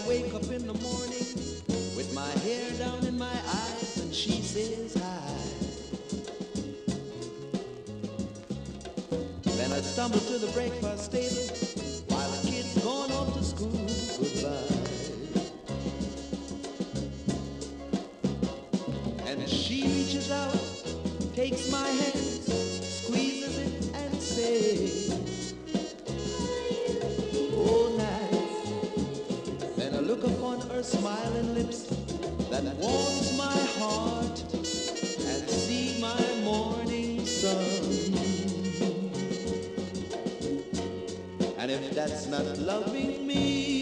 wake up in the morning with my hair down in my eyes and she says hi. Then I stumble to the breakfast table while the kids gone off to school. Goodbye. And she reaches out, takes my hand, squeezes it and says, oh nice. Then I look upon her smiling lips that warms my heart and see my morning sun. And if that's not loving me,